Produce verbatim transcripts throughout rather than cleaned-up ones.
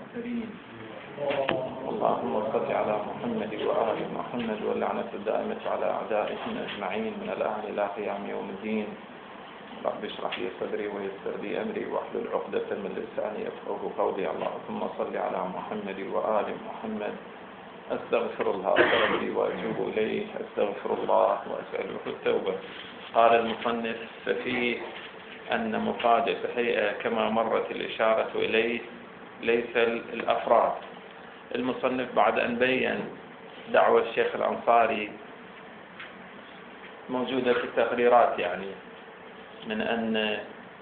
المرسلين. اللهم صل على محمد وآل محمد واللعنة الدائمة على أعدائهم أجمعين من الآن إلى قيام يوم الدين. رب اشرح لي صدري ويسر لي أمري واحلل عقدة من لساني يفقهوا قولي. اللهم صل على محمد وآل محمد. أستغفر الله ربي وأتوب إليه، أستغفر الله وأسأله التوبة. قال المصنف: ففيه أن مفادة هيئة كما مرت الإشارة إليه ليس الأفراد. المصنف بعد أن بين دعوة الشيخ الأنصاري موجودة في التقريرات، يعني من أن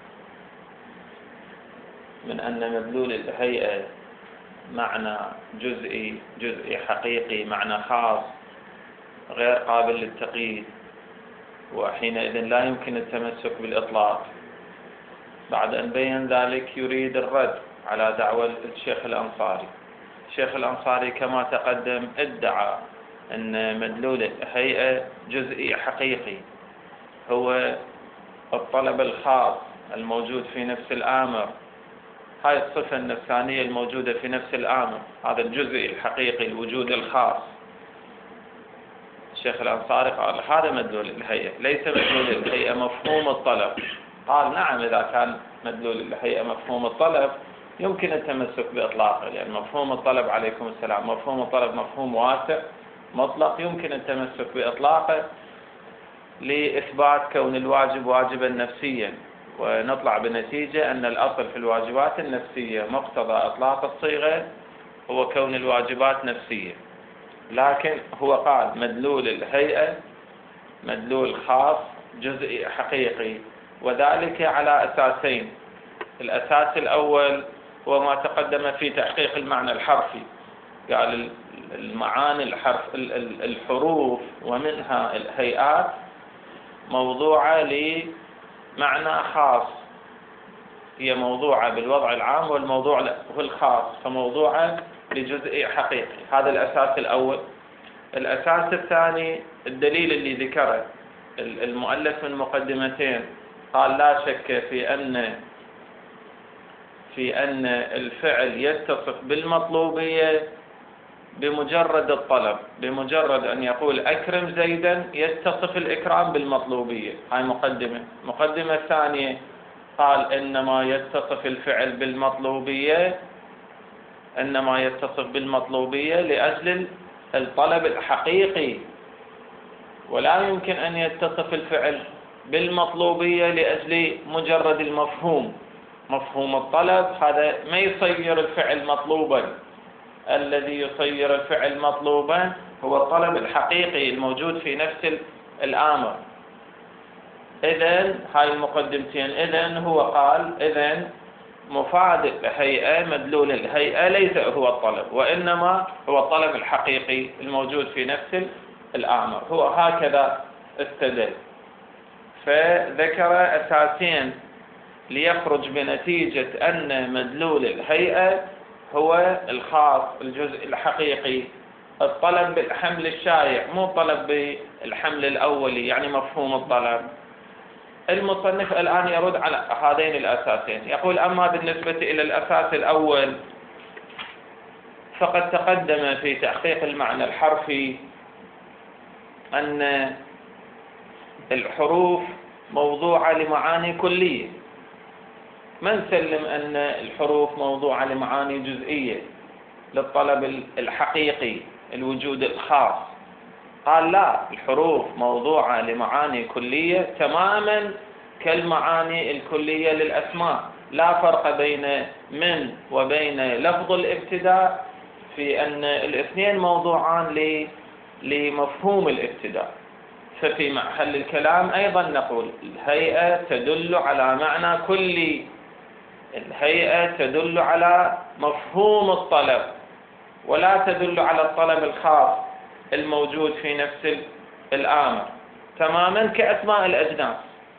من أن مدلول الهيئة معنى جزئي جزئي حقيقي، معنى خاص غير قابل للتقييد، وحينئذ لا يمكن التمسك بالإطلاق. بعد أن بين ذلك يريد الرد على دعوة الشيخ الأنصاري. الشيخ الأنصاري كما تقدم ادعى أن مدلول الهيئة جزئي حقيقي، هو الطلب الخاص الموجود في نفس الآمر، هاي الصفة النفسانية الموجودة في نفس الآمر، هذا الجزء الحقيقي الوجود الخاص. الشيخ الأنصاري قال هذا مدلول الهيئة، ليس مدلول الهيئة مفهوم الطلب. قال نعم، إذا كان مدلول الهيئة مفهوم الطلب يمكن التمسك بإطلاقه، لأن مفهوم الطلب عليكم السلام مفهوم الطلب مفهوم واسع مطلق، يمكن التمسك بإطلاقه لإثبات كون الواجب واجبا نفسيا، ونطلع بنتيجة أن الأصل في الواجبات النفسية مقتضى إطلاق الصيغة هو كون الواجبات نفسية. لكن هو قال مدلول الهيئة مدلول خاص جزئي حقيقي، وذلك على أساسين. الأساس الأول هو ما تقدم في تحقيق المعنى الحرفي، قال المعاني الحرف الحروف ومنها الهيئات موضوعة لمعنى خاص، هي موضوعة بالوضع العام والموضوع هو الخاص، فموضوعة لجزء حقيقي. هذا الأساس الأول. الأساس الثاني الدليل اللي ذكره المؤلف من مقدمتين، قال لا شك في أن في أن الفعل يتصف بالمطلوبية بمجرد الطلب، بمجرد أن يقول أكرم زيدا يتصف الإكرام بالمطلوبية. هاي مقدمة. مقدمة ثانية قال إنما يتصف الفعل بالمطلوبية إنما يتصف بالمطلوبية لأجل الطلب الحقيقي، ولا يمكن أن يتصف الفعل بالمطلوبية لأجل مجرد المفهوم. مفهوم الطلب هذا ما يصير الفعل مطلوبا، الذي يصير الفعل مطلوبا هو الطلب الحقيقي الموجود في نفس الآمر. إذن هاي المقدمتين. إذن هو قال إذن مفاد الهيئة مدلول الهيئة ليس هو الطلب، وإنما هو الطلب الحقيقي الموجود في نفس الآمر. هو هكذا استدل، فذكر أساسين ليخرج بنتيجة أن مدلول الهيئة هو الخاص الجزء الحقيقي، الطلب بالحمل الشائع، مو طلب بالحمل الأولي يعني مفهوم الطلب. المصنف الآن يرد على هذين الأساسين، يقول أما بالنسبة إلى الأساس الأول فقد تقدم في تحقيق المعنى الحرفي أن الحروف موضوعة لمعاني كلية. ما نسلم أن الحروف موضوعة لمعاني جزئية للطلب الحقيقي الوجود الخاص. قال لا، الحروف موضوعة لمعاني كلية تماما كالمعاني الكلية للأسماء. لا فرق بين من وبين لفظ الابتداء في أن الاثنين موضوعان لمفهوم الابتداء. ففي محل الكلام أيضا نقول الهيئة تدل على معنى كلي، الهيئة تدل على مفهوم الطلب ولا تدل على الطلب الخاص الموجود في نفس الآمر، تماما كأسماء الأجناس.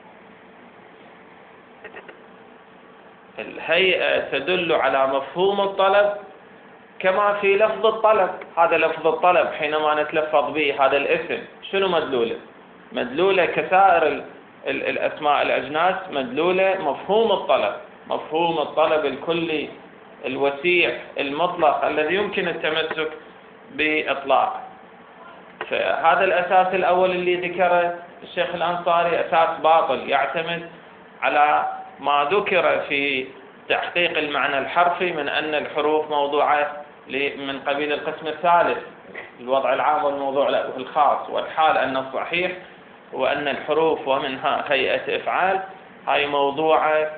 الهيئة تدل على مفهوم الطلب كما في لفظ الطلب. هذا لفظ الطلب حينما نتلفظ به هذا الاسم شنو مدلوله؟ مدلوله كسائر الأسماء الأجناس، مدلوله مفهوم الطلب، مفهوم الطلب الكلي الوسيع المطلق الذي يمكن التمسك بإطلاقه. فهذا الأساس الأول اللي ذكره الشيخ الأنصاري أساس باطل، يعتمد على ما ذكر في تحقيق المعنى الحرفي من أن الحروف موضوعة من قبيل القسم الثالث، الوضع العام والموضوع الخاص، والحال أن الصحيح هو أن الحروف ومنها هيئة إفعال هاي موضوعة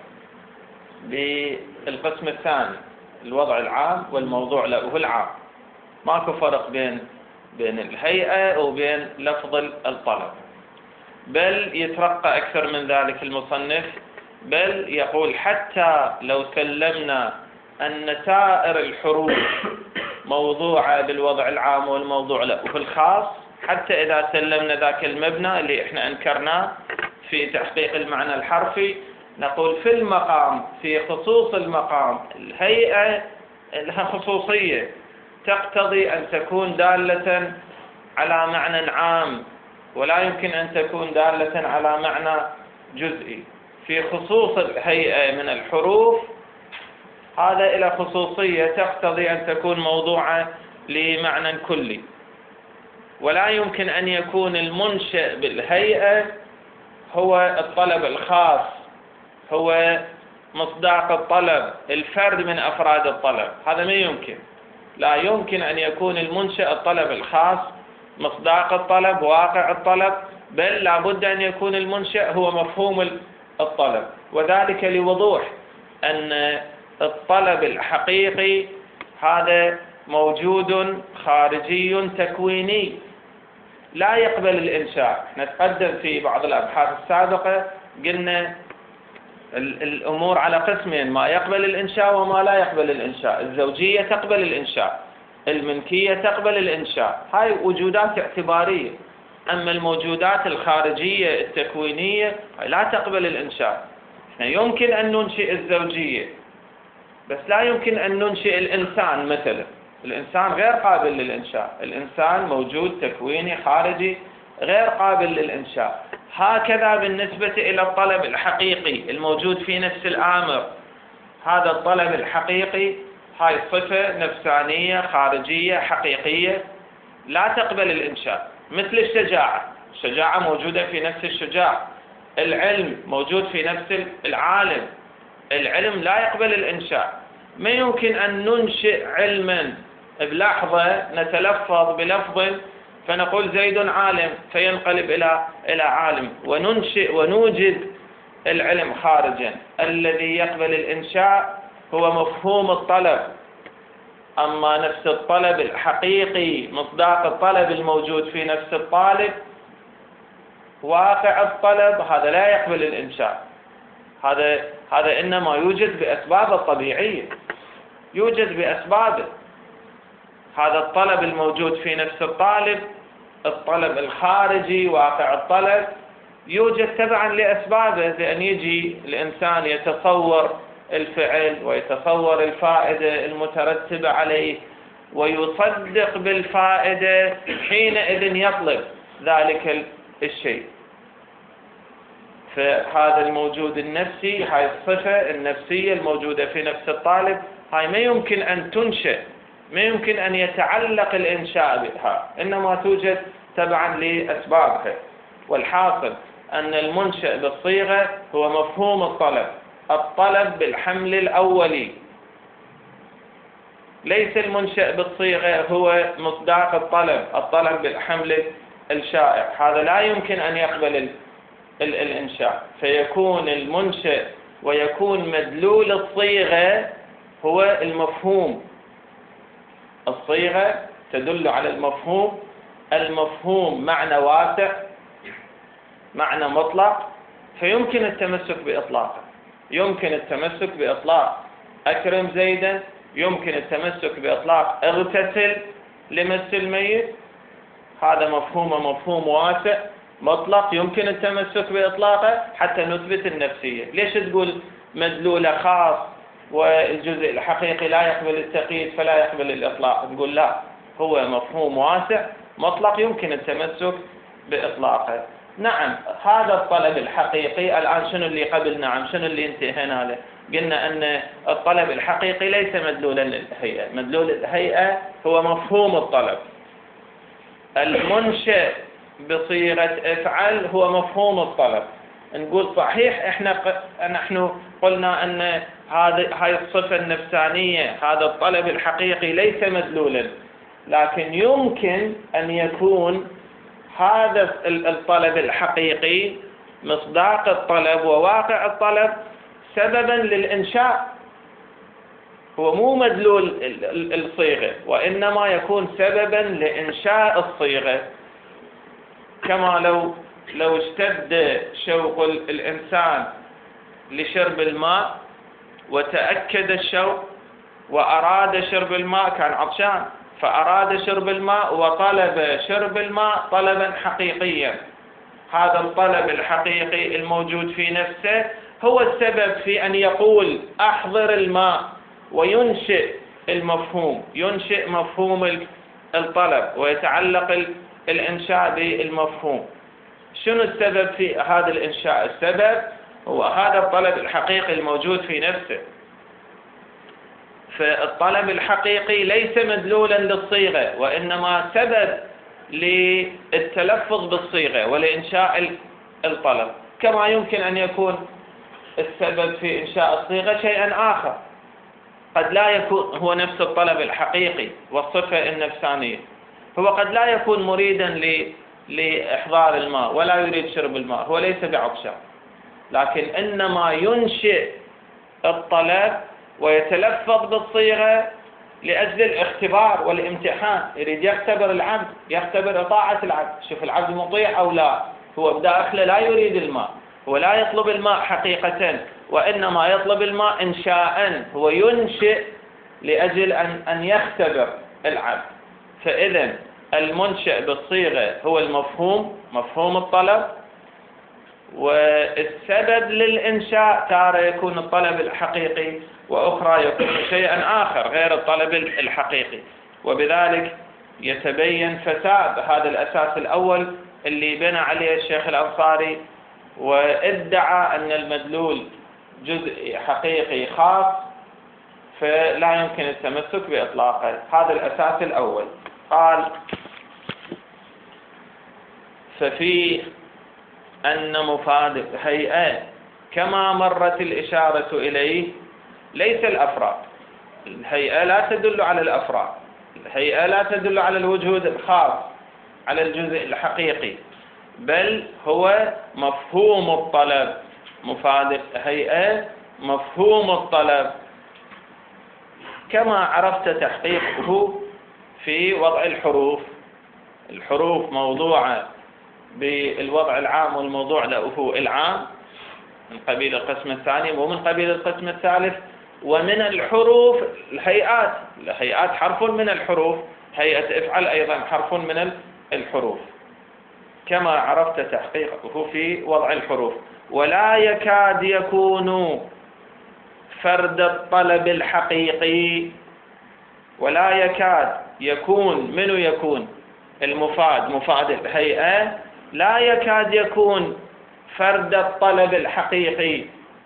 بالقسم الثاني، الوضع العام والموضوع له العام. ماكو فرق بين بين الهيئة وبين لفظ الطلب، بل يترقى أكثر من ذلك المصنف، بل يقول حتى لو سلمنا أن سائر الحروف موضوعة بالوضع العام والموضوع له الخاص، حتى إذا سلمنا ذاك المبنى اللي إحنا أنكرناه في تحقيق المعنى الحرفي، نقول في المقام، في خصوص المقام، الهيئة لها خصوصية تقتضي أن تكون دالة على معنى عام، ولا يمكن أن تكون دالة على معنى جزئي. في خصوص الهيئة من الحروف هذا إلى خصوصية تقتضي أن تكون موضوعة لمعنى كلي، ولا يمكن أن يكون المنشأ بالهيئة هو الطلب الخاص، هو مصداق الطلب، الفرد من أفراد الطلب. هذا ما يمكن، لا يمكن أن يكون المنشأ الطلب الخاص، مصداق الطلب، واقع الطلب، بل لا بد أن يكون المنشأ هو مفهوم الطلب. وذلك لوضوح أن الطلب الحقيقي هذا موجود خارجي تكويني لا يقبل الإنشاء. نتقدم في بعض الأبحاث السابقة قلنا الأمور على قسمين، ما يقبل الإنشاء وما لا يقبل الإنشاء. الزوجية تقبل الإنشاء، الملكية تقبل الإنشاء، هاي وجودات اعتبارية. أما الموجودات الخارجية التكوينية لا تقبل الإنشاء. يمكن أن ننشئ الزوجية بس لا يمكن أن ننشئ الإنسان مثلا. الإنسان غير قابل للإنشاء، الإنسان موجود تكويني خارجي غير قابل للإنشاء. هكذا بالنسبة إلى الطلب الحقيقي الموجود في نفس الآمر، هذا الطلب الحقيقي هاي صفة نفسانية خارجية حقيقية لا تقبل الإنشاء. مثل الشجاعة، الشجاعة موجودة في نفس الشجاع. العلم موجود في نفس العالم، العلم لا يقبل الإنشاء. ما يمكن أن ننشئ علما بلحظة، نتلفظ بلفظ فنقول زيد عالم فينقلب إلى إلى عالم، وننشئ ونوجد العلم خارجا. الذي يقبل الإنشاء هو مفهوم الطلب. أما نفس الطلب الحقيقي، مصداق الطلب الموجود في نفس الطالب، واقع الطلب، هذا لا يقبل الإنشاء. هذا هذا إنما يوجد بأسبابه الطبيعية، يوجد بأسبابه. هذا الطلب الموجود في نفس الطالب، الطلب الخارجي واقع الطلب، يوجد تبعا لأسبابه، لأن يجي الإنسان يتصور الفعل ويتصور الفائدة المترتبة عليه ويصدق بالفائدة، حينئذ يطلب ذلك الشيء. فهذا الموجود النفسي، هاي الصفة النفسية الموجودة في نفس الطالب، هاي ما يمكن أن تنشئ، ما يمكن أن يتعلق الإنشاء بها، إنما توجد تبعا لأسبابها. والحاصل أن المنشأ بالصيغة هو مفهوم الطلب، الطلب بالحمل الأولي. ليس المنشأ بالصيغة هو مصداق الطلب، الطلب بالحمل الشائع، هذا لا يمكن أن يقبل الإنشاء. فيكون المنشأ ويكون مدلول الصيغة هو المفهوم. الصيغة تدل على المفهوم، المفهوم معنى واسع، معنى مطلق، فيمكن التمسك بإطلاقه. يمكن التمسك بإطلاق أكرم زيدا، يمكن التمسك بإطلاق اغتسل لمس الميت، هذا مفهوم مفهوم واسع مطلق، يمكن التمسك بإطلاقه حتى نثبت النفسية. ليش تقول مدلولة خاص والجزء الحقيقي لا يقبل التقييد فلا يقبل الإطلاق؟ نقول لا، هو مفهوم واسع مطلق يمكن التمسك بإطلاقه. نعم هذا الطلب الحقيقي. الآن شنو اللي قبل نعم شنو اللي انتهينا له؟ قلنا أن الطلب الحقيقي ليس مدلولا للهيئة، مدلول الهيئة هو مفهوم الطلب. المنشئ بصيغة افعل هو مفهوم الطلب. نقول صحيح احنا نحن قلنا ان هذه هاي الصفة النفسانية هذا الطلب الحقيقي ليس مدلولا، لكن يمكن ان يكون هذا الطلب الحقيقي مصداق الطلب وواقع الطلب سببا للإنشاء. هو مو مدلول الصيغة، وإنما يكون سببا لإنشاء الصيغة. كما لو لو اشتد شوق الإنسان لشرب الماء وتأكد الشوق وأراد شرب الماء، كان عطشان فأراد شرب الماء وطلب شرب الماء طلبا حقيقيا. هذا الطلب الحقيقي الموجود في نفسه هو السبب في أن يقول أحضر الماء وينشئ المفهوم، ينشئ مفهوم الطلب ويتعلق الإنشاء بالمفهوم. شنو السبب في هذا الإنشاء؟ السبب هو هذا الطلب الحقيقي الموجود في نفسه. فالطلب الحقيقي ليس مدلولا للصيغة، وإنما سبب للتلفظ بالصيغة ولإنشاء الطلب، كما يمكن أن يكون السبب في إنشاء الصيغة شيئا آخر. قد لا يكون هو نفس الطلب الحقيقي والصفة النفسانية. هو قد لا يكون مريدا لإحضار الماء ولا يريد شرب الماء، هو ليس بعطشان، لكن إنما ينشئ الطلب ويتلفظ بالصيغة لأجل الاختبار والامتحان. يريد يختبر العبد، يختبر طاعة العبد، شوف العبد مطيع أو لا. هو بداخله لا يريد الماء، هو لا يطلب الماء حقيقة، وإنما يطلب الماء إنشاء. هو ينشئ لأجل أن أن يختبر العبد. فإذا المنشئ بالصيغة هو المفهوم، مفهوم الطلب، والسبب للإنشاء تارة يكون الطلب الحقيقي، وأخرى يكون شيئا آخر غير الطلب الحقيقي. وبذلك يتبين فساد هذا الأساس الأول اللي بنى عليه الشيخ الأنصاري، وادعى أن المدلول جزء حقيقي خاص، فلا يمكن التمسك بإطلاقه. هذا الأساس الأول. قال ففي أن مفاد هيئة كما مرت الإشارة إليه ليس الأفراد. الهيئة لا تدل على الأفراد، الهيئة لا تدل على الوجود الخاص، على الجزء الحقيقي، بل هو مفهوم الطلب. مفاد هيئة مفهوم الطلب، كما عرفت تحقيقه في وضع الحروف. الحروف موضوعة بالوضع العام والموضوع له العام من قبيل القسم الثاني ومن قبيل القسم الثالث. ومن الحروف الهيئات، الهيئات حرف من الحروف، هيئة افعل أيضا حرف من الحروف، كما عرفت تحقيقه في وضع الحروف. ولا يكاد يكون فرد الطلب الحقيقي، ولا يكاد يكون، منو يكون؟ المفاد، مفاد الهيئة لا يكاد يكون فرد الطلب الحقيقي،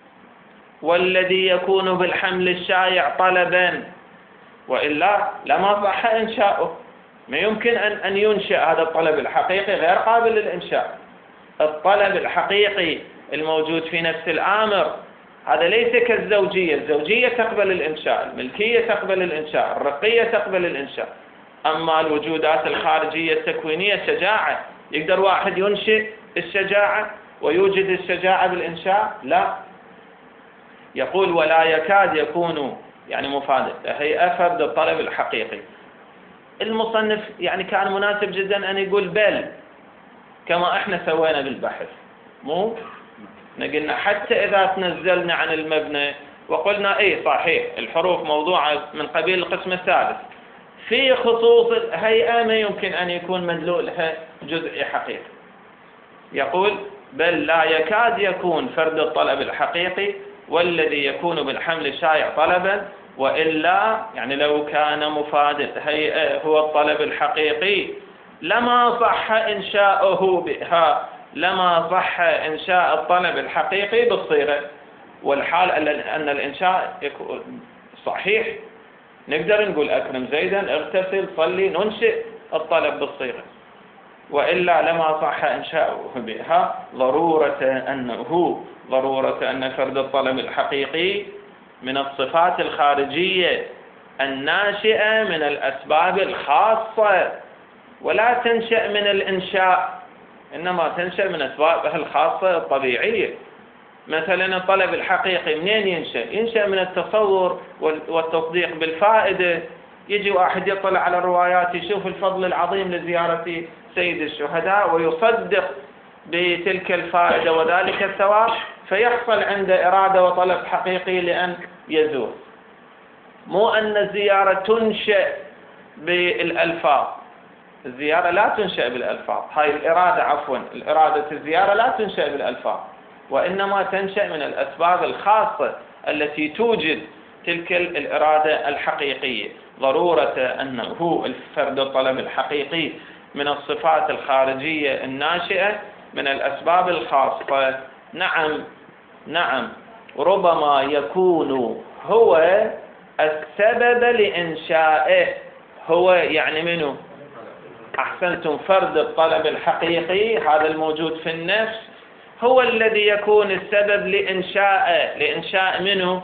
والذي يكون بالحمل الشائع طلبا، وإلا لما صح إنشاؤه. ما يمكن أن أن ينشأ هذا الطلب الحقيقي، غير قابل للإنشاء. الطلب الحقيقي الموجود في نفس الآمر هذا ليس كالزوجية. الزوجية تقبل الإنشاء، الملكية تقبل الإنشاء، الرقية تقبل الإنشاء. أما الوجودات الخارجية التكوينية شجاعة، يقدر واحد ينشئ الشجاعة ويوجد الشجاعة بالإنشاء؟ لا. يقول ولا يكاد يكون، يعني مفاد هيئة فرد الطلب الحقيقي. المصنف يعني كان مناسب جدا أن يقول بل، كما احنا سوينا بالبحث. مو نقلنا حتى إذا تنزلنا عن المبنى وقلنا ايه صحيح الحروف موضوعة من قبيل القسم الثالث، في خصوص الهيئة ما يمكن أن يكون مدلولها جزء حقيقي. يقول بل لا يكاد يكون فرد الطلب الحقيقي، والذي يكون بالحمل الشائع طلبا، وإلا يعني لو كان مفاد الهيئة هو الطلب الحقيقي لما صح إنشاؤه بها لما صح إنشاء الطلب الحقيقي بالصيغة، والحال أن الإنشاء يكون صحيح نقدر نقول أكرم زيدا، اغتسل، صلي، ننشئ الطلب بالصيغة، وإلا لما صح إنشاؤه بها ضرورة أنه ضرورة أن فرد الطلب الحقيقي من الصفات الخارجية الناشئة من الأسباب الخاصة، ولا تنشأ من الإنشاء، إنما تنشأ من أسبابها الخاصة الطبيعية. مثلا الطلب الحقيقي منين ينشأ؟ ينشأ من التصور والتصديق بالفائدة. يجي واحد يطلع على الروايات يشوف الفضل العظيم لزيارة سيد الشهداء ويصدق بتلك الفائدة وذلك الثواب، فيحصل عنده إرادة وطلب حقيقي لأن يزور. مو أن الزيارة تنشأ بالألفاظ، الزيارة لا تنشأ بالألفاظ، هاي الإرادة عفوا الإرادة الزيارة لا تنشأ بالألفاظ، وإنما تنشأ من الأسباب الخاصة التي توجد تلك الإرادة الحقيقية. ضرورة أنه الفرد الطلب الحقيقي من الصفات الخارجية الناشئة من الأسباب الخاصة. نعم نعم ربما يكون هو السبب لإنشائه. هو يعني منه؟ أحسنتم، فرد الطلب الحقيقي هذا الموجود في النفس هو الذي يكون السبب لإنشائه. لإنشاء منه؟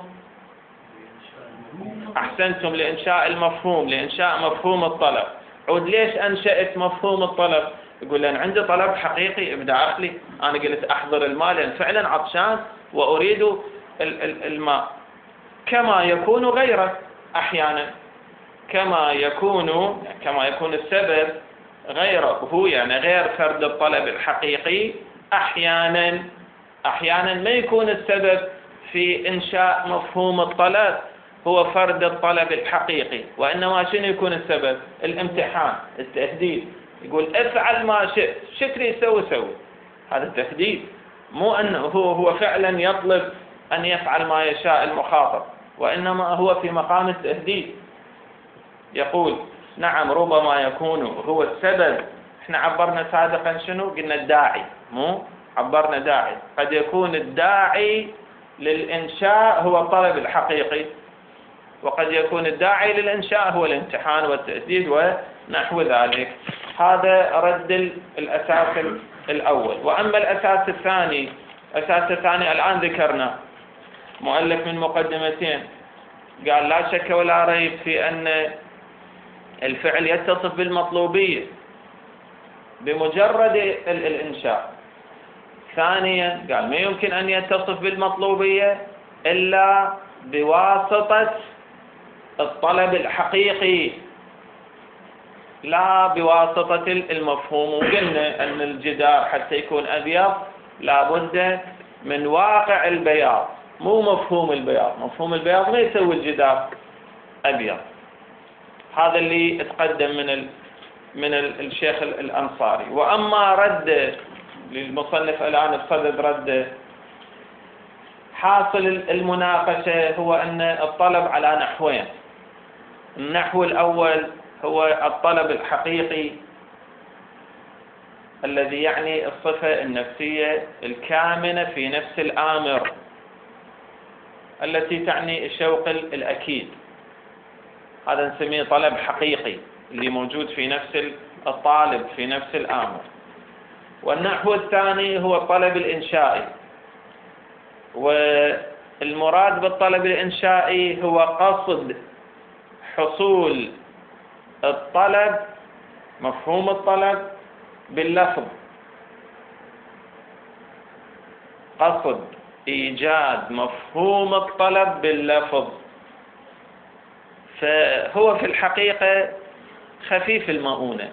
أحسنتم، لإنشاء المفهوم، لإنشاء مفهوم الطلب. عود ليش أنشأت مفهوم الطلب؟ يقول لأن عندي طلب حقيقي إبداع أخلي، أنا قلت أحضر الماء لأن فعلا عطشان وأريد الماء، كما يكون غيره أحيانا، كما يكون كما يكون السبب غيره، هو يعني غير فرد الطلب الحقيقي أحيانا أحيانا ما يكون السبب في إنشاء مفهوم الطلب هو فرد الطلب الحقيقي، وإنما شنو يكون السبب؟ الامتحان، التهديد. يقول افعل ما شئت، شكري يسوي سوي، هذا تهديد، مو أنه هو هو فعلا يطلب أن يفعل ما يشاء المخاطب، وإنما هو في مقام التهديد. يقول نعم ربما يكون هو السبب. احنا عبرنا سابقا شنو؟ قلنا الداعي، مو عبرنا داعي. قد يكون الداعي للإنشاء هو الطلب الحقيقي، وقد يكون الداعي للإنشاء هو الامتحان والتهديد ونحو ذلك. هذا رد الأساس الأول. وأما الأساس الثاني، الأساس الثاني الآن ذكرنا مؤلف من مقدمتين، قال لا شك ولا ريب في أن الفعل يتصف بالمطلوبية بمجرد الإنشاء. ثانيا قال ما يمكن أن يتصف بالمطلوبية إلا بواسطة الطلب الحقيقي لا بواسطة المفهوم. وقلنا أن الجدار حتى يكون أبيض لابد من واقع البياض، مو مفهوم البياض. مفهوم البياض ما يسوي الجدار أبيض. هذا اللي اتقدم من ال من ال الشيخ الأنصاري. وأما رد للمصنف الآن بصدد رد حاصل المناقشة هو أن الطلب على نحوين. النحو الأول هو الطلب الحقيقي الذي يعني الصفة النفسية الكامنة في نفس الآمر التي تعني الشوق الأكيد، هذا نسميه طلب حقيقي اللي موجود في نفس الطالب في نفس الآمر. والنحو الثاني هو الطلب الإنشائي، والمراد بالطلب الإنشائي هو قصد حصول الطلب، مفهوم الطلب باللفظ، قصد إيجاد مفهوم الطلب باللفظ. فهو في الحقيقة خفيف المؤونة.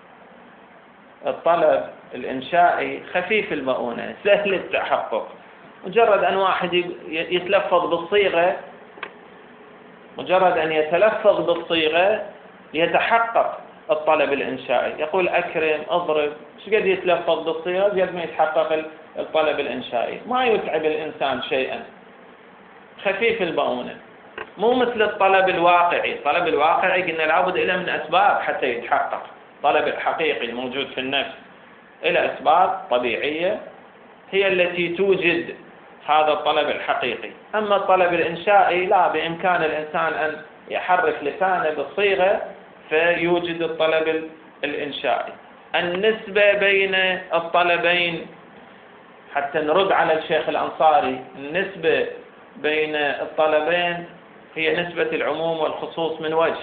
الطلب الإنشائي خفيف المؤونة سهل التحقق، مجرد أن واحد يتلفظ بالصيغة، مجرد أن يتلفظ بالصيغة يتحقق الطلب الإنشائي. يقول أكرم، أضرب، شو قد يتلفظ بالصيغة قد ما يتحقق الطلب الإنشائي، ما يتعب الإنسان شيئا، خفيف المؤونة، مو مثل الطلب الواقعي. الطلب الواقعي قلنا لابد له من أسباب حتى يتحقق. الطلب الحقيقي الموجود في النفس إلى أسباب طبيعية هي التي توجد هذا الطلب الحقيقي. أما الطلب الإنشائي لا، بإمكان الإنسان أن يحرك لسانه بالصيغة فيوجد الطلب الإنشائي. النسبة بين الطلبين، حتى نرد على الشيخ الأنصاري، النسبة بين الطلبين هي نسبة العموم والخصوص من وجه.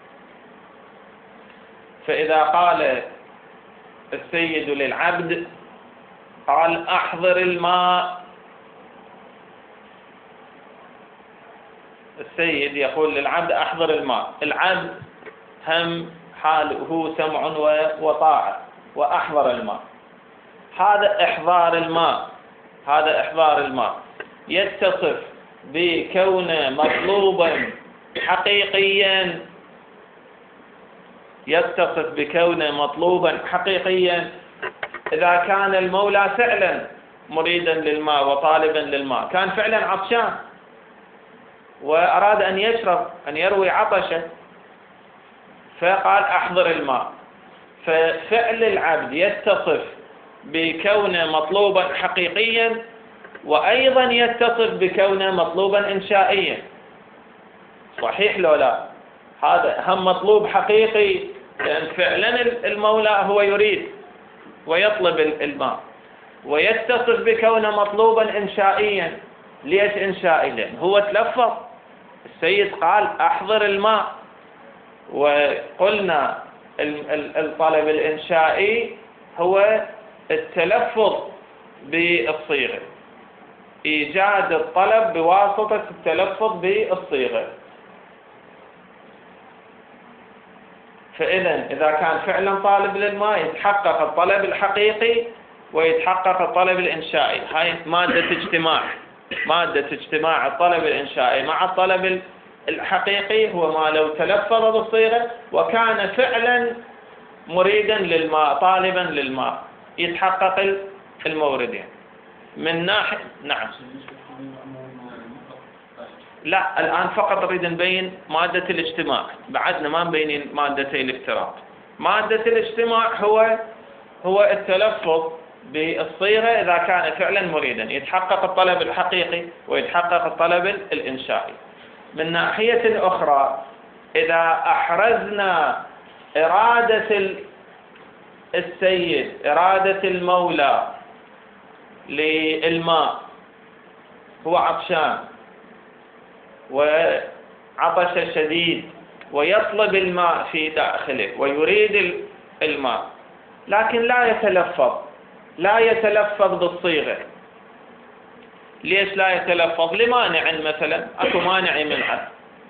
فإذا قال السيد للعبد، قال أحضر الماء، السيد يقول للعبد أحضر الماء، العبد هم حاله سمع وطاعة وأحضر الماء. هذا إحضار الماء، هذا إحضار الماء يتصف بكونه مطلوبا حقيقيا، يتصف بكونه مطلوبا حقيقيا إذا كان المولى فعلا مريدا للماء وطالبا للماء، كان فعلا عطشان وأراد أن يشرب، أن يروي عطشه، فقال أحضر الماء. ففعل العبد يتصف بكونه مطلوبا حقيقيا، وأيضا يتصف بكونه مطلوبا إنشائيا. صحيح لو لا؟ هذا هم مطلوب حقيقي لأن فعلا المولى هو يريد ويطلب الماء، ويتصف بكونه مطلوبا إنشائيا. ليش إنشائي؟ لأن هو تلفظ، السيد قال أحضر الماء. وقلنا الطلب الإنشائي هو التلفظ بالصيغة، إيجاد الطلب بواسطة التلفظ بالصيغة. فإذا إذا كان فعلا طالب للماء يتحقق الطلب الحقيقي ويتحقق الطلب الإنشائي. هاي مادة اجتماع، مادة اجتماع الطلب الإنشائي مع الطلب الحقيقي هو ما لو تلفظ بالصيغة وكان فعلا مريدا للماء طالبا للماء، يتحقق الموردين من ناحية. نعم، لا الآن فقط نريد نبين مادة الاجتماع، بعدنا ما نبين مادتي الافتراق. مادة الاجتماع هو هو التلفظ بالصيغة إذا كان فعلا مريدا، يتحقق الطلب الحقيقي ويتحقق الطلب الإنشائي. من ناحية أخرى إذا أحرزنا إرادة السيد، إرادة المولى للماء، هو عطشان وعطش شديد ويطلب الماء في داخله ويريد الماء، لكن لا يتلفظ لا يتلفظ بالصيغة. ليش لا يتلفظ؟ لمانع مثلا، أكو مانع يمنعه،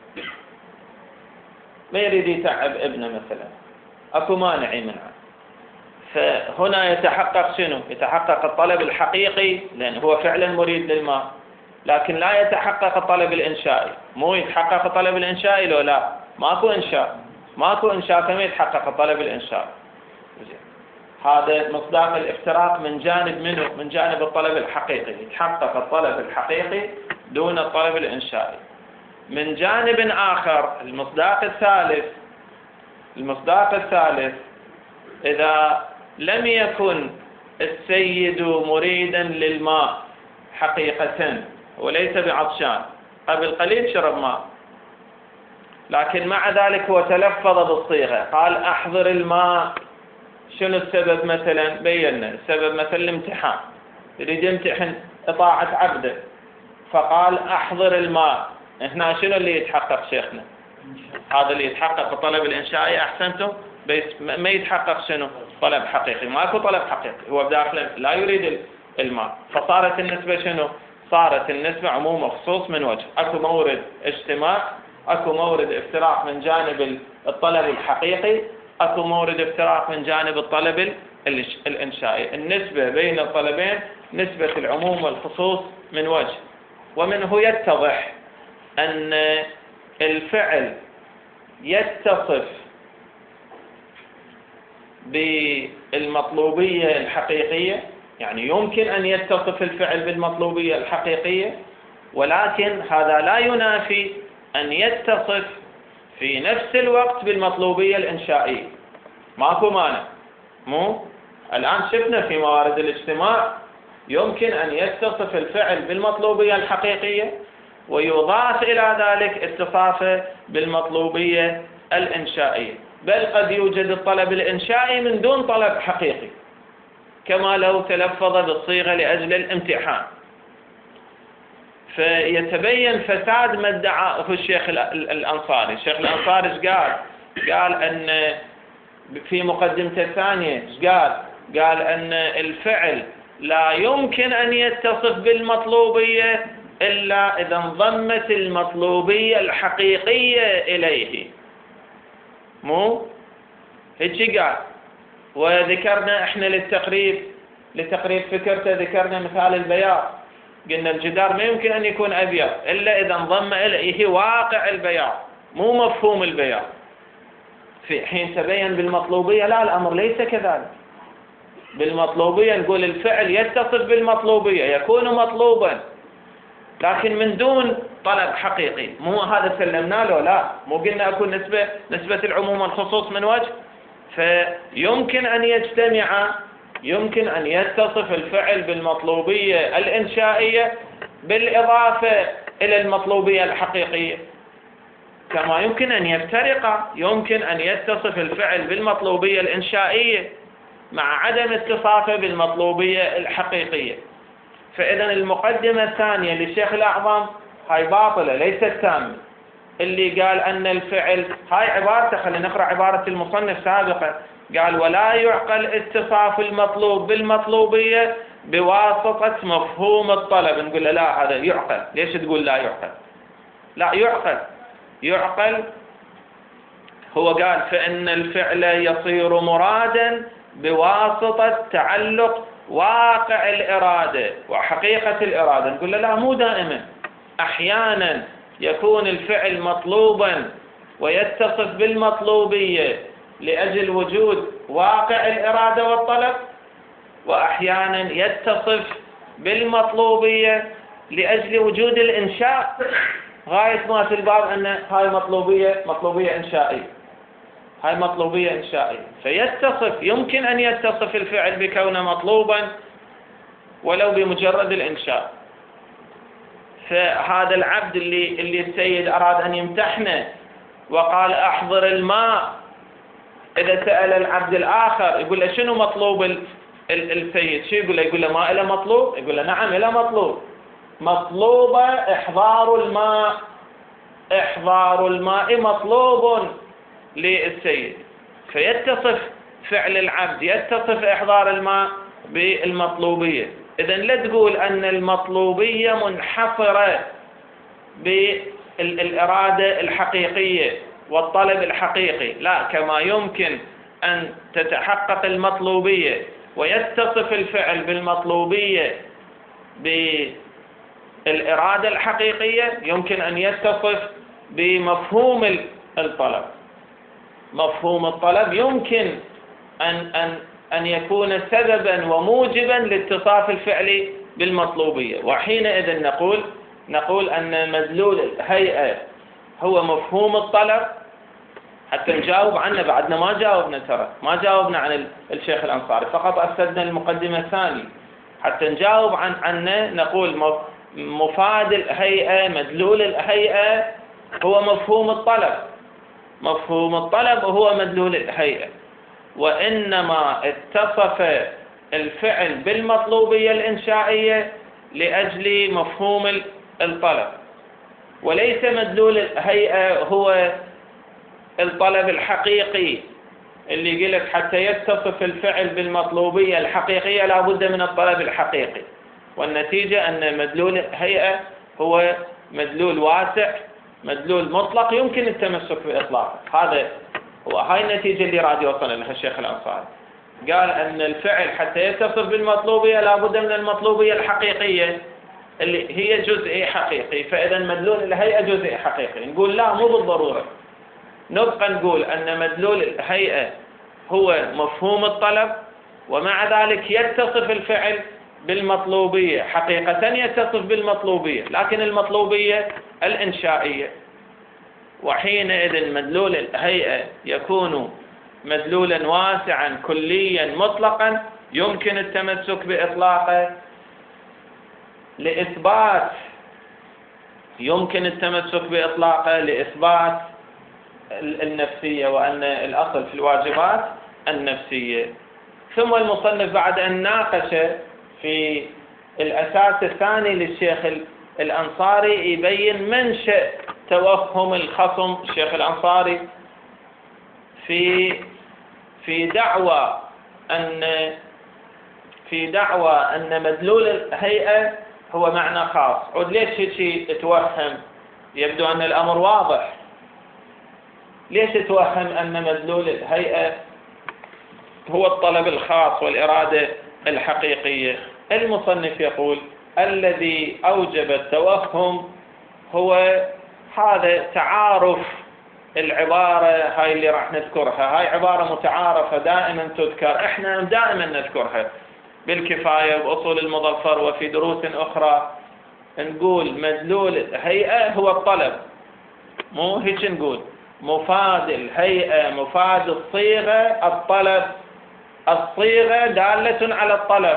ما يريد يتعب ابنه مثلا، أكو مانع يمنعه. فهنا يتحقق شنو؟ يتحقق الطلب الحقيقي لأن هو فعلا مريد للماء، لكن لا يتحقق الطلب الإنشائي. مو يتحقق الطلب الإنشائي لو لا؟ ماكو إنشاء، ماكو إنشاء كما يتحقق الطلب الإنشائي. هذا مصداق الافتراق من جانب منه، من جانب الطلب الحقيقي، يتحقق الطلب الحقيقي دون الطلب الإنشائي. من جانب آخر المصداق الثالث، المصداق الثالث إذا لم يكن السيد مريدا للماء حقيقة وليس بعطشان، قبل قليل شرب ماء، لكن مع ذلك هو تلفظ بالصيغة، قال أحضر الماء. شنو السبب مثلا؟ بينا السبب مثلا الامتحان، يريد يمتحن إطاعة عبده فقال أحضر الماء. هنا شنو اللي يتحقق شيخنا؟ هذا اللي يتحقق الطلب الإنشائي. أحسنتم، بس ما يتحقق شنو؟ طلب حقيقي، ماكو طلب حقيقي، هو بداخله لا يريد الماء. فصارت النسبة شنو؟ صارت النسبة عموم وخصوص من وجه. أكو مورد اجتماع، أكو مورد افتراق من جانب الطلب الحقيقي، أكو مورد افتراق من جانب الطلب الإنشائي. النسبة بين الطلبين نسبة العموم والخصوص من وجه. ومنه يتضح أن الفعل يتصف بالمطلوبية الحقيقية، يعني يمكن أن يتصف الفعل بالمطلوبية الحقيقية، ولكن هذا لا ينافي أن يتصف في نفس الوقت بالمطلوبية الإنشائية. ماكو مانع، مو الآن شفنا في موارد الاجتماع يمكن أن يتصف الفعل بالمطلوبية الحقيقية ويضاف إلى ذلك اتصافه بالمطلوبية الإنشائية، بل قد يوجد الطلب الإنشائي من دون طلب حقيقي، كما لو تلفظ بالصيغة لأجل الامتحان. فيتبين فساد ما ادعاه الشيخ الأنصاري. الشيخ الأنصاري ايش قال؟ قال أن في مقدمته الثانية ايش قال؟ قال أن الفعل لا يمكن أن يتصف بالمطلوبية إلا إذا انضمت المطلوبية الحقيقية إليه. مو هيك قال. وذكرنا احنا للتقريب لتقريب فكرته ذكرنا مثال البياض، قلنا الجدار ما يمكن أن يكون أبيض إلا إذا انضم إليه واقع البياض مو مفهوم البياض. في حين تبين بالمطلوبية لا، الأمر ليس كذلك. بالمطلوبية نقول الفعل يتصف بالمطلوبية، يكون مطلوبا لكن من دون طلب حقيقي. مو هذا سلمنا له، لا، مو قلنا أكون نسبة نسبة العموم والخصوص من وجه. فيمكن أن يجتمع، يمكن أن يتصف الفعل بالمطلوبية الإنشائية بالإضافة إلى المطلوبية الحقيقية، كما يمكن أن يفترق. يمكن أن يتصف الفعل بالمطلوبية الإنشائية مع عدم اتصافه بالمطلوبية الحقيقية. فإذا المقدمة الثانية للشيخ الأعظم هاي باطلة ليست تامة، اللي قال أن الفعل، هاي عبارته، خلينا نقرأ عبارة المصنف سابقا، قال ولا يعقل اتصاف المطلوب بالمطلوبية بواسطة مفهوم الطلب. نقول لا، هذا يعقل. ليش تقول لا يعقل؟ لا يعقل، يعقل. هو قال فإن الفعل يصير مرادا بواسطة تعلق واقع الإرادة وحقيقة الإرادة. نقول لا، مو دائما، أحيانا يكون الفعل مطلوبا ويتصف بالمطلوبية لأجل وجود واقع الإرادة والطلب، وأحيانا يتصف بالمطلوبية لأجل وجود الإنشاء. غاية ما في الباب أن هاي مطلوبية مطلوبية إنشائية، هاي مطلوبية إنشائية. فيتصف، يمكن أن يتصف الفعل بكونه مطلوبا ولو بمجرد الإنشاء. فهذا العبد اللي اللي السيد أراد أن يمتحنه وقال أحضر الماء، إذا سأل العبد الآخر يقول له شنو مطلوب السيد؟ شو يقول له؟ يقول له ما إله مطلوب؟ يقول له نعم إله مطلوب، مطلوبة إحضار الماء، إحضار الماء مطلوب للسيد. فيتصف فعل العبد، يتصف إحضار الماء بالمطلوبية. إذن لا تقول أن المطلوبية منحصرة بالإرادة الحقيقية والطلب الحقيقي، لا، كما يمكن أن تتحقق المطلوبية ويتصف الفعل بالمطلوبية بالإرادة الحقيقية، يمكن أن يتصف بمفهوم الطلب. مفهوم الطلب يمكن أن أن أن يكون سببا وموجبا لاتصاف الفعل بالمطلوبية. وحينئذ نقول نقول أن مدلول الهيئة هو مفهوم الطلب. حتى نجاوب عنه، بعدنا ما جاوبنا، ترى ما جاوبنا عن الشيخ الأنصاري، فقط أفسدنا المقدمة الثانية. حتى نجاوب عن عنه نقول مفاد الهيئة، مدلول الهيئة هو مفهوم الطلب. مفهوم الطلب هو مدلول الهيئة، وإنما اتصف الفعل بالمطلوبية الإنشائية لأجل مفهوم الطلب، وليس مدلول الهيئة هو الطلب الحقيقي اللي يقول لك حتى يتصف الفعل بالمطلوبية الحقيقية لا بد من الطلب الحقيقي. والنتيجة أن مدلول الهيئة هو مدلول واسع، مدلول مطلق يمكن التمسك بإطلاقه. هذا هو هاي النتيجة اللي راد يوصل لها الشيخ الأنصاري. قال أن الفعل حتى يتصف بالمطلوبية لا بد من المطلوبية الحقيقية اللي هي جزئي حقيقي، فإذا مدلول الهيئة جزئي حقيقي. نقول لا، مو بالضرورة. نبقى نقول أن مدلول الهيئة هو مفهوم الطلب، ومع ذلك يتصف الفعل بالمطلوبية حقيقة، يتصف بالمطلوبية لكن المطلوبية الإنشائية. وحينئذ مدلول الهيئة يكون مدلولا واسعا كليا مطلقا يمكن التمسك بإطلاقه لإثبات يمكن التمسك بإطلاقه لإثبات النفسية، وأن الأصل في الواجبات النفسية. ثم المصنف بعد أن ناقش في الأساس الثاني للشيخ الأنصاري يبين منشأ توهم الخصم الشيخ الأنصاري في في دعوى أن في دعوى أن مدلول الهيئة هو معنى خاص. عود ليش هيك توهم؟ يبدو أن الأمر واضح. ليش توهم أن مدلول الهيئة هو الطلب الخاص والإرادة الحقيقية؟ المصنف يقول الذي أوجب التوهم هو هذا تعارف العبارة هاي اللي راح نذكرها. هاي عبارة متعارفة دائما تذكر، احنا دائما نذكرها بالكفاية بأصول المظفر وفي دروس أخرى. نقول مدلول الهيئة هو الطلب، مو هيك نقول مفاد الهيئة مفاد الصيغة الطلب. الصيغة دالة على الطلب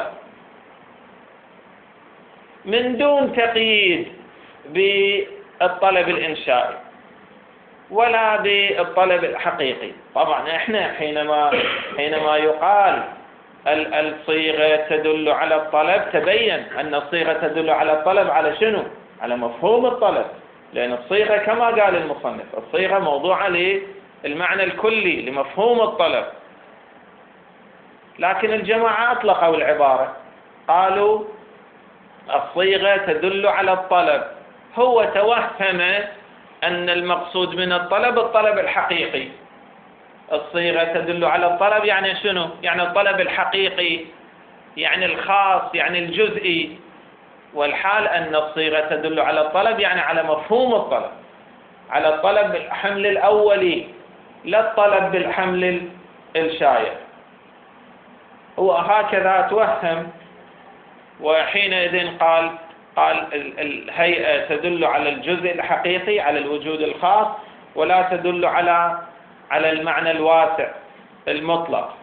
من دون تقييد بالطلب الإنشائي ولا بالطلب الحقيقي. طبعا احنا حينما حينما يقال الصيغة تدل على الطلب، تبين أن الصيغة تدل على الطلب على شنو؟ على مفهوم الطلب، لأن الصيغة كما قال المصنف الصيغة موضوعة للمعنى الكلي لمفهوم الطلب. لكن الجماعة أطلقوا العبارة، قالوا الصيغة تدل على الطلب. هو توهم أن المقصود من الطلب الطلب الحقيقي. الصيغة تدل على الطلب يعني شنو؟ يعني الطلب الحقيقي، يعني الخاص، يعني الجزئي. والحال أن الصيغة تدل على الطلب يعني على مفهوم الطلب، على الطلب بالحمل الأولي لا الطلب بالحمل الشايع. هو هكذا توهم. وحينئذ قال قال الهيئة تدل على الجزء الحقيقي، على الوجود الخاص، ولا تدل على على المعنى الواسع المطلق.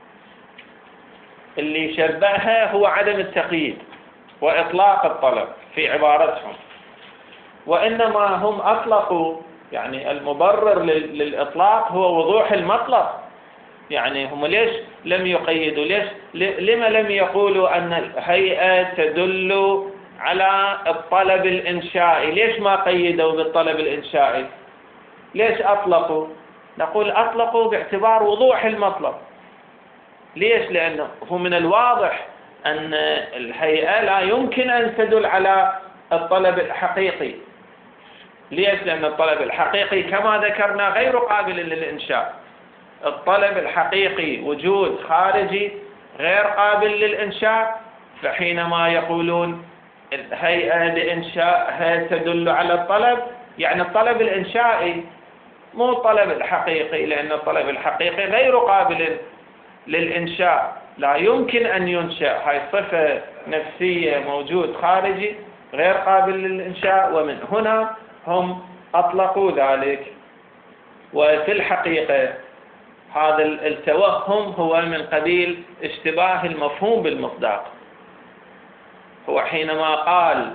اللي شبهها هو عدم التقييد وإطلاق الطلب في عبارتهم، وإنما هم أطلقوا يعني المبرر للإطلاق هو وضوح المطلب. يعني هم ليش لم يقيدوا؟ ليش لما لم يقولوا أن الهيئة تدل على الطلب الإنشائي؟ ليش ما قيدوا بالطلب الإنشائي؟ ليش أطلقوا؟ نقول أطلقوا باعتبار وضوح المطلب. ليش؟ لأنه هو من الواضح أن الهيئة لا يمكن أن تدل على الطلب الحقيقي. ليش؟ لأن الطلب الحقيقي كما ذكرنا غير قابل للإنشاء. الطلب الحقيقي وجود خارجي غير قابل للإنشاء. فحينما يقولون الهيئة لإنشائها تدل على الطلب، يعني الطلب الإنشائي مو الطلب الحقيقي، لأن الطلب الحقيقي غير قابل للإنشاء، لا يمكن أن ينشأ. هاي صفة نفسية موجود خارجي غير قابل للإنشاء، ومن هنا هم أطلقوا ذلك. وفي الحقيقة هذا التوهم هو من قبيل اشتباه المفهوم بالمصداق. هو حينما قال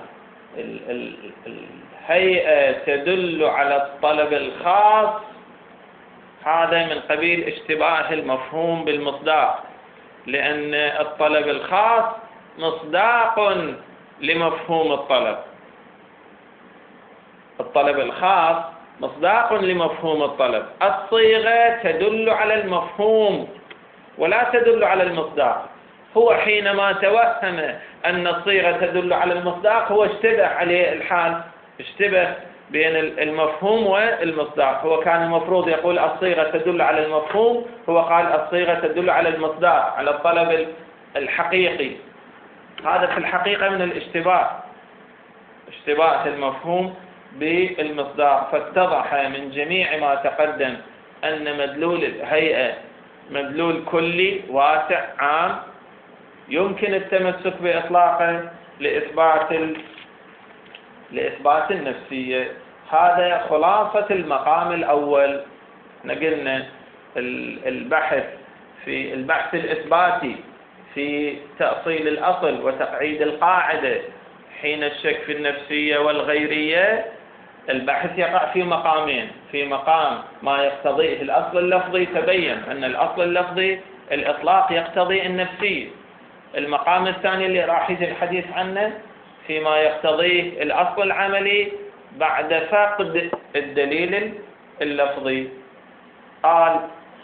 الهيئة تدل على الطلب الخاص، هذا من قبيل اشتباه المفهوم بالمصداق، لأن الطلب الخاص مصداق لمفهوم الطلب. الطلب الخاص مصداق لمفهوم الطلب. الصيغة تدل على المفهوم ولا تدل على المصداق. هو حينما توهم أن الصيغة تدل على المصداق هو اشتبه عليه الحال، اشتبه بين المفهوم والمصداق. هو كان المفروض يقول الصيغة تدل على المفهوم، هو قال الصيغة تدل على المصداق، على الطلب الحقيقي. هذا في الحقيقة من الاشتباه، اشتباه المفهوم بالمصداق. فاتضح من جميع ما تقدم أن مدلول الهيئة مدلول كلي واسع عام يمكن التمسك بإطلاقه لإثبات ال... لإثبات النفسية. هذا خلاصة المقام الأول. نقلنا البحث في البحث الإثباتي في تأصيل الأصل وتقعيد القاعدة حين الشك في النفسية والغيرية، البحث يقع في مقامين. في مقام ما يقتضيه الأصل اللفظي، تبين أن الأصل اللفظي الإطلاق يقتضي النفسية. المقام الثاني اللي راح يجي الحديث عنه فيما يقتضيه الأصل العملي بعد فقد الدليل اللفظي. قال: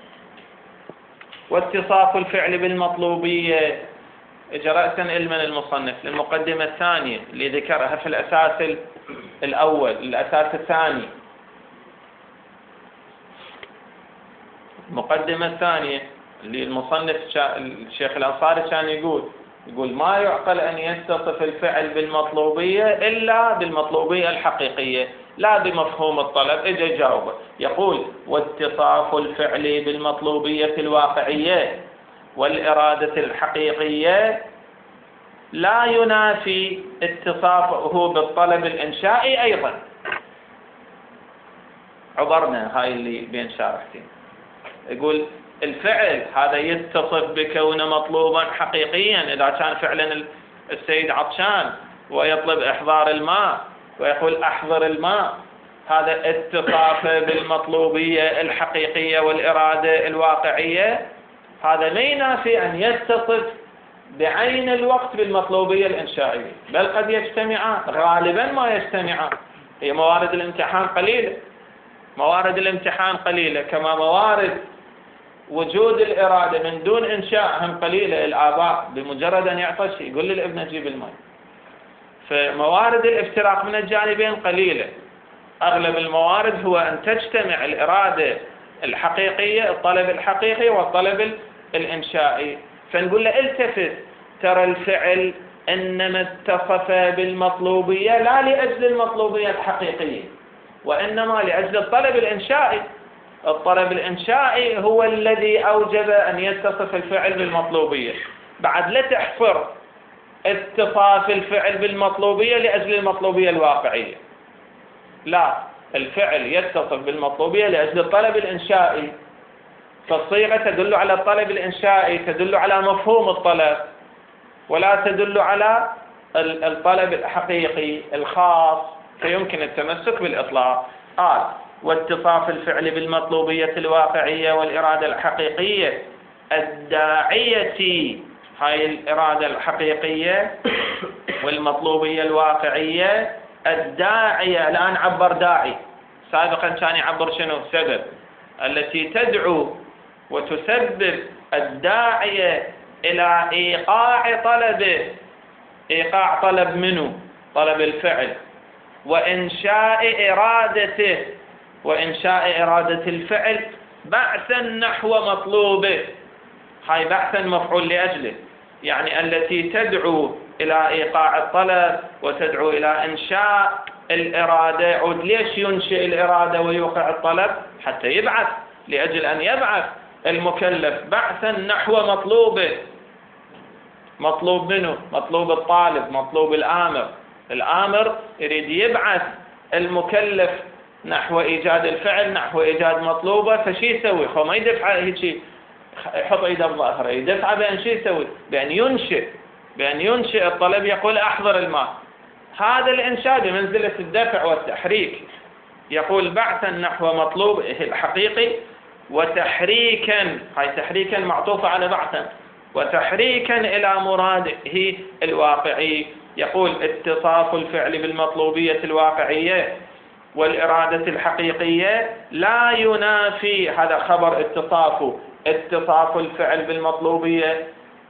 واتصاف الفعل بالمطلوبية. اجى رأسا علما المصنف للمقدمة الثانية اللي ذكرها في الأساس الأول. الأساس الثاني، المقدمة الثانية اللي المصنف الشيخ الأنصاري كان يقول يقول ما يعقل أن يتصف الفعل بالمطلوبية إلا بالمطلوبية الحقيقية لا بمفهوم الطلب. اجى جاوبه يقول: واتصاف الفعل بالمطلوبية الواقعية والإرادة الحقيقية لا ينافي اتصافه بالطلب الإنشائي أيضا. عبرنا هاي اللي بين شارحتين. يقول الفعل هذا يتصف بكونه مطلوبا حقيقيا إذا كان فعلا السيد عطشان ويطلب إحضار الماء ويقول أحضر الماء، هذا اتصاف بالمطلوبية الحقيقية والإرادة الواقعية. هذا لا ينافي أن يتصف بعين الوقت بالمطلوبية الإنشائية، بل قد يجتمعان، غالبا ما يجتمعان. هي موارد الامتحان قليلة، موارد الامتحان قليلة، كما موارد وجود الإرادة من دون إنشاء هم قليلة. الآباء بمجرد أن يعطش يقول للابن أجيب الماء. فموارد الافتراق من الجانبين قليلة. أغلب الموارد هو أن تجتمع الإرادة الحقيقية، الطلب الحقيقي والطلب الإنشائي. فنقول له التفت، ترى الفعل إنما اتصف بالمطلوبية لا لأجل المطلوبية الحقيقية، وإنما لأجل الطلب الإنشائي. الطلب الإنشائي هو الذي أوجب أن يتصف الفعل بالمطلوبية. بعد لا تحفر اتصاف الفعل بالمطلوبية لأجل المطلوبية الواقعية، لا، الفعل يتصف بالمطلوبية لأجل الطلب الإنشائي. فالصيغة تدل على الطلب الإنشائي، تدل على مفهوم الطلب، ولا تدل على الطلب الحقيقي الخاص، فيمكن التمسك بالإطلاق. قال: واتصاف الفعل بالمطلوبية الواقعية والإرادة الحقيقية الداعية. هاي الإرادة الحقيقية والمطلوبية الواقعية الداعية. الآن عبر داعي، سابقا كان يعبر شنو؟ سبب. التي تدعو وتسبب الداعية إلى إيقاع طلبه. إيقاع طلب منه؟ طلب الفعل. وإنشاء إرادته، وإنشاء إرادة الفعل بعثا نحو مطلوبه. هاي بعثا مفعول لأجله، يعني التي تدعو إلى إيقاع الطلب وتدعو إلى إنشاء الإرادة. عود ليش ينشئ الإرادة ويوقع الطلب؟ حتى يبعث، لأجل أن يبعث المكلف بعثا نحو مطلوبه. مطلوب منه؟ مطلوب الطالب، مطلوب الآمر. الآمر يريد يبعث المكلف نحو إيجاد الفعل، نحو إيجاد مطلوبه. فشي يسوي؟ خو ما يدفع هيك يحط ايده بظهره، يدفع بأن شي يسوي؟ بأن ينشئ، بأن ينشئ الطلب. يقول أحضر الماء. هذا الإنشاء بمنزلة الدفع والتحريك. يقول بعثا نحو مطلوبه الحقيقي وتحريكا، هاي تحريكا معطوفة على بعثا، وتحريكا إلى مراده الواقعي. يقول اتصاف الفعل بالمطلوبية الواقعية والإرادة الحقيقية لا ينافي، هذا خبر اتصافه، اتصاف الفعل بالمطلوبية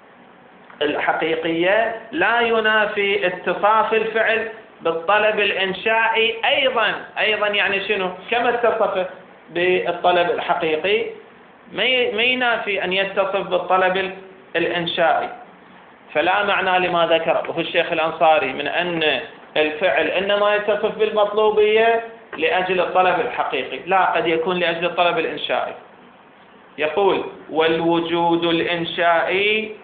الحقيقية لا ينافي اتصاف الفعل بالطلب الإنشائي أيضا. أيضا يعني شنو؟ كما اتصف بالطلب الحقيقي ما ينافي أن يتصف بالطلب الإنشائي. فلا معنى لما ذكره الشيخ الأنصاري من أن الفعل إنما يتصف بالمطلوبية لأجل الطلب الحقيقي، لا، قد يكون لأجل الطلب الإنشائي. يقول: والوجود الإنشائي.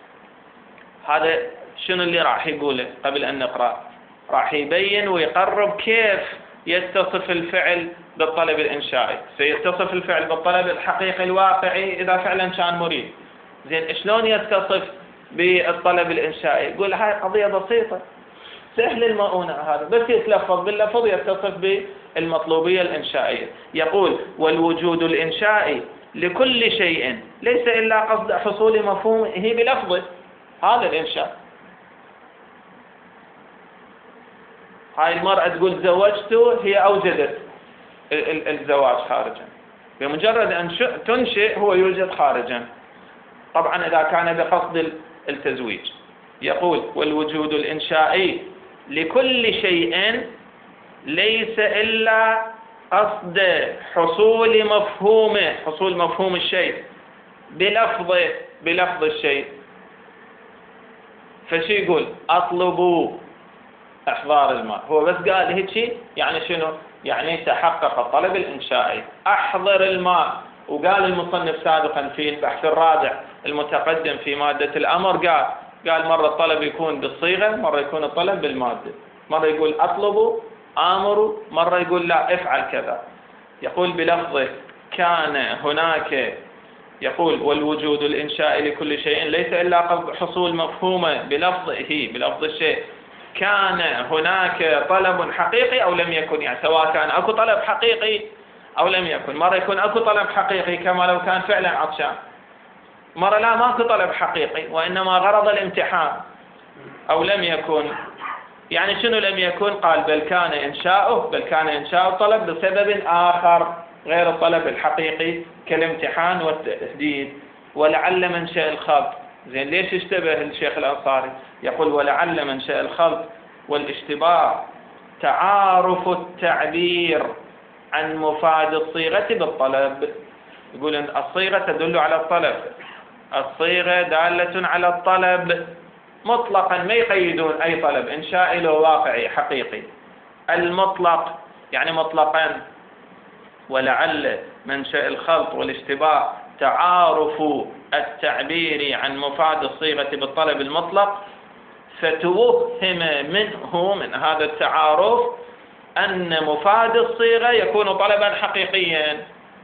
هذا شنو اللي راح يقوله قبل أن نقرأ؟ راح يبين ويقرب كيف يتصف الفعل بالطلب الإنشائي. سيتصف الفعل بالطلب الحقيقي الواقعي إذا فعلا كان مريد. زين، شلون يتصف بالطلب الإنشائي. يقول هاي قضية بسيطة سهل المؤونة، هذا بس يتلفظ باللفظ يتصف بالمطلوبية الإنشائية. يقول والوجود الإنشائي لكل شيء ليس إلا قصد حصول مفهومه بلفظه، هذا الإنشاء. هاي المرأة تقول زوجته، هي أوجدت الزواج خارجا، بمجرد أن تنشئ هو يوجد خارجا، طبعا إذا كان بقصد التزويج. يقول والوجود الإنشائي لكل شيء ليس إلا قصد حصول مفهومه، حصول مفهوم الشيء بلفظه، بلفظ الشيء. فشي يقول أطلبوا إحضار الماء، هو بس قال هيك يعني شنو؟ يعني تحقق الطلب الإنشائي، أحضر الماء. وقال المصنف سابقا في البحث الرابع المتقدم في مادة الأمر، قال قال مرة الطلب يكون بالصيغة، مرة يكون الطلب بالمادة، مرة يقول أطلبوا آمروا، مرة يقول لا افعل كذا. يقول بلفظه كان هناك، يقول والوجود الإنشائي لكل شيء ليس إلا قصد حصول مفهومه بلفظه، بلفظ الشيء. كان هناك طلب حقيقي أو لم يكن، يعني سواء كان أكو طلب حقيقي أو لم يكن. مرة يكون أكو طلب حقيقي كما لو كان فعلا عطشان، مرة لا ماكو طلب حقيقي وإنما غرض الامتحان. أو لم يكن، يعني شنو لم يكن؟ قال بل كان إنشاؤه، بل كان إنشاء الطلب بسبب آخر غير الطلب الحقيقي كالامتحان والتهديد. ولعل منشأ الخلط، زين ليش اشتبه الشيخ الأنصاري؟ يقول ولعل منشأ الخلط والاشتباه تعارف التعبير عن مفاد الصيغة بالطلب. يقول أن الصيغة تدل على الطلب، الصيغة دالة على الطلب مطلقا، ما يقيدون أي طلب إنشائي له واقعي حقيقي، المطلق يعني مطلقا. ولعل منشأ الخلط والاشتباه تعارف التعبير عن مفاد الصيغة بالطلب المطلق، فتوهم منه من هذا التعارف أن مفاد الصيغة يكون طلبا حقيقيا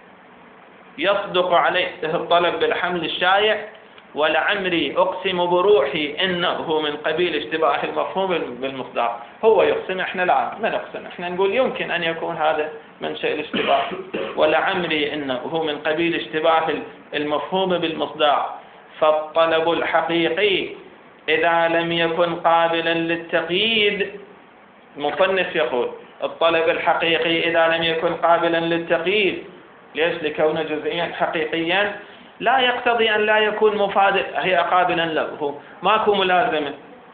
يصدق عليه الطلب بالحمل الشائع. ولعمري أقسم بروحي إنه من قبيل اشتباه المفهوم بالمصداق. هو يقسم، إحنا لا ما نقسم، إحنا نقول يمكن أن يكون هذا منشأ الاشتباه. ولعمري إنه من قبيل اشتباه المفهوم بالمصداق. فالطلب الحقيقي إذا لم يكن قابلا للتقييد، المصنف يقول الطلب الحقيقي إذا لم يكن قابلا للتقييد، ليش؟ لكونه جزئيا حقيقيا لا يقتضي أن لا يكون مفاد هي قابلا له، ماكو ملازمة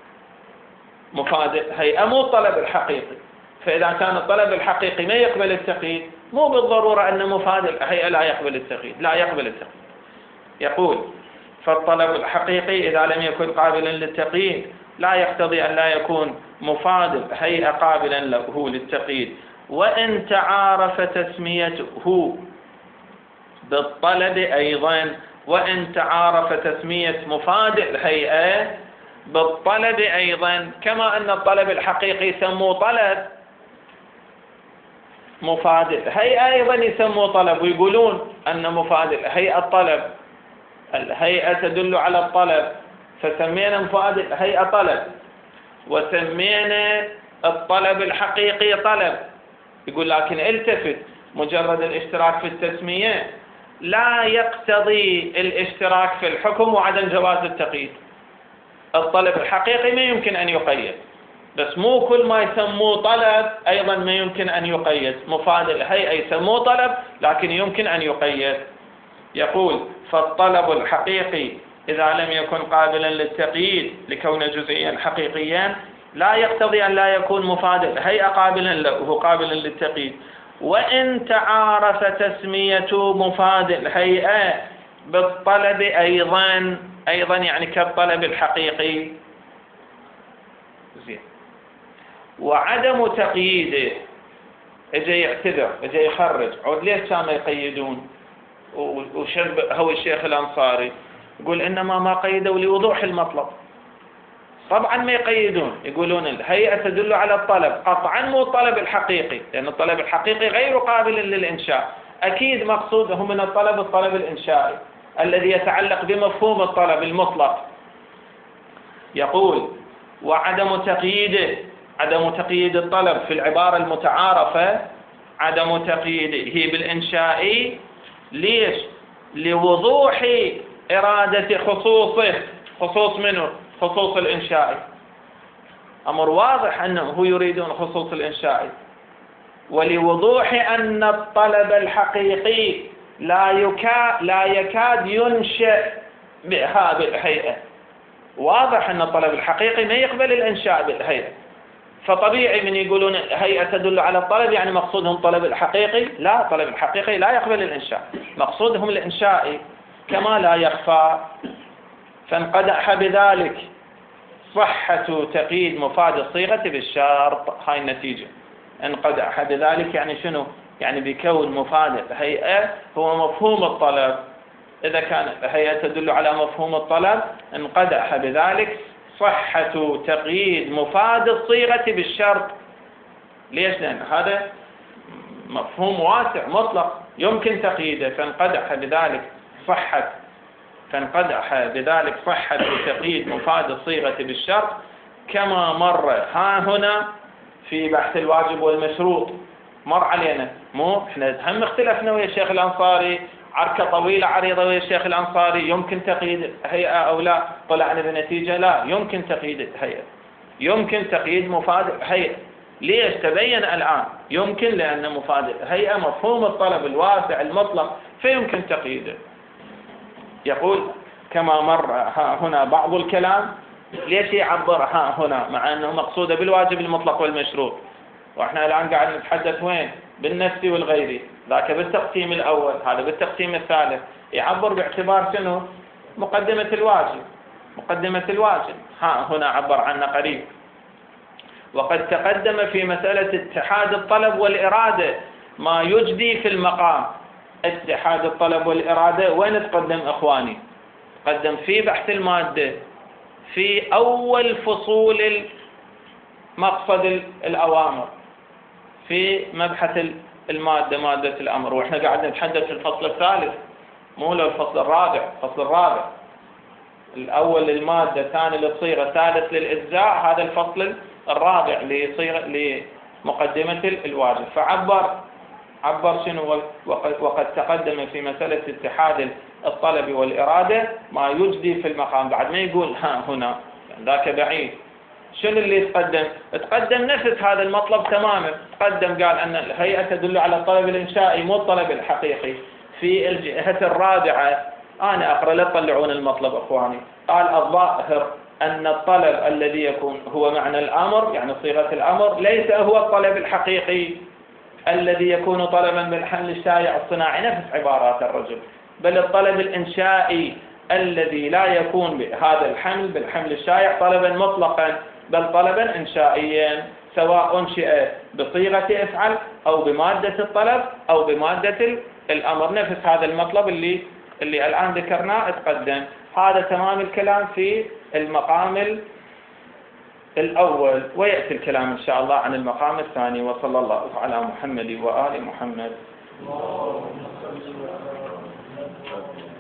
مفاد هي مو الطلب الحقيقي. فإذا كان الطلب الحقيقي ما يقبل التقييد، مو بالضرورة أن مفاد الهيئة لا يقبل التقييد، لا يقبل التقييد. يقول فالطلب الحقيقي إذا لم يكن قابلا للتقييد لا يقتضي أن لا يكون مفاد الهيئة قابلا له للتقييد. وإن تعارف تسميته بالطلب أيضا، وإن تعارف تسمية مفاد الهيئة بالطلب أيضا، كما أن الطلب الحقيقي يسموه طلب، مفاد الهيئة أيضا يسموه طلب، ويقولون أن مفاد الهيئة الطلب، الهيئة تدل على الطلب، فسمينا مفاد الهيئة طلب وسمينا الطلب الحقيقي طلب. يقول لكن التفت، مجرد الاشتراك في التسمية لا يقتضي الاشتراك في الحكم وعدم جواز التقييد. الطلب الحقيقي ما يمكن أن يقيد، بس مو كل ما يسموه طلب أيضا ما يمكن أن يقيد. مفاد الهيئة يسموه طلب لكن يمكن أن يقيد. يقول فالطلب الحقيقي إذا لم يكن قابلا للتقييد لكون جزئيا حقيقيا لا يقتضي أن لا يكون مفاد الهيئة قابلا له قابلا للتقييد. وإن تعارف تسمية مفاد الهيئة بالطلب أيضا، أيضا يعني كالطلب الحقيقي زين، وعدم تقييده، اجى يعتذر اجى يخرج، عود ليش كانوا يقيدون؟ وشرب هو الشيخ الأنصاري يقول إنما ما قيدوا لوضوح المطلب. طبعا ما يقيدون، يقولون الهيئة تدل على الطلب قطعا مو الطلب الحقيقي، لأن الطلب الحقيقي غير قابل للإنشاء. أكيد مقصوده من الطلب الطلب الإنشائي الذي يتعلق بمفهوم الطلب المطلق. يقول وعدم تقييده، عدم تقييد الطلب في العبارة المتعارفة، عدم تقييده بالإنشائي. ليش؟ لوضوح إرادة خصوصه. خصوص منه؟ خصوص الإنشائي. أمر واضح أنه يريدون خصوص الإنشائي. ولوضوح أن الطلب الحقيقي لا يكاد لا يكاد ينشأ بهذه الهيئة. واضح أن الطلب الحقيقي ما يقبل الإنشاء بالهيئة، فطبيعي من يقولون هيئة تدل على الطلب يعني مقصودهم طلب الحقيقي. لا، طلب الحقيقي لا يقبل الإنشاء، مقصودهم الإنشائي كما لا يخفى. فانقدح بذلك صحة تقييد مفاد الصيغة بالشرط. هاي النتيجة. انقدح بذلك يعني شنو؟ يعني بكون مفاد الهيئة هو مفهوم الطلب. إذا كانت الهيئة تدل على مفهوم الطلب انقدح بذلك صحة تقييد مفاد الصيغة بالشرط. ليش؟ لأن هذا مفهوم واسع مطلق يمكن تقييده. فانقدح بذلك صحة فانقدح بذلك صحة تقييد مفاد الصيغة بالشرط كما مر ها هنا في بحث الواجب والمشروط. مر علينا، مو احنا هم اختلفنا ويا الشيخ الأنصاري عركة طويلة عريضة ويا الشيخ الأنصاري يمكن تقييد هيئة أو لا، طلعنا بنتيجة لا يمكن تقييد هيئة، يمكن تقييد مفاد هيئة. ليش؟ تبين الآن يمكن، لأن مفاد هيئة مفهوم الطلب الواسع المطلق فيمكن تقييده. يقول كما مر ها هنا بعض الكلام. ليش يعبر ها هنا مع أنه مقصودة بالواجب المطلق والمشروط؟ وإحنا الآن قاعد نتحدث وين؟ بالنفسي والغيري. ذاك بالتقسيم الأول، هذا بالتقسيم الثالث. يعبر باعتبار شنو؟ مقدمة الواجب. مقدمة الواجب ها هنا عبر عنه قريب. وقد تقدم في مسألة اتحاد الطلب والإرادة ما يجدي في المقام. اتحاد الطلب والإرادة وين تقدم إخواني؟ تقدم في بحث المادة في أول فصول مقصد الأوامر في مبحث المادة، مادة الأمر. وإحنا قاعد نتحدث في الفصل الثالث، مو الفصل الرابع. الفصل الرابع الأول للمادة، ثاني للصيغة، ثالث للإجزاء. هذا الفصل الرابع لصيغة لمقدمة الواجب. فعبر عبر شنو؟ وقد, وقد تقدم في مسألة اتحاد الطلب والإرادة ما يجدي في المقام. بعد ما يقول ها هنا ذاك بعيد. شنو اللي يتقدم؟ تقدم نفس هذا المطلب تماما. تقدم قال أن الهيئة تدل على الطلب الإنشائي مو الطلب الحقيقي. في الجهة الرابعة أنا أقرأ لا تطلعون المطلب أخواني. قال الظاهر أن الطلب الذي يكون هو معنى الأمر يعني صيغة الأمر ليس هو الطلب الحقيقي الذي يكون طلبا بالحمل الشائع الصناعي، نفس عبارات الرجل، بل الطلب الإنشائي الذي لا يكون بهذا الحمل بالحمل الشائع طلبا مطلقا، بل طلبا إنشائيا سواء أنشئ بصيغة افعل أو بمادة الطلب أو بمادة الأمر. نفس هذا المطلب اللي اللي الآن ذكرناه اتقدم. هذا تمام الكلام في المقام الأول، ويأتي الكلام إن شاء الله عن المقام الثاني. وصلى الله على محمد وآل محمد.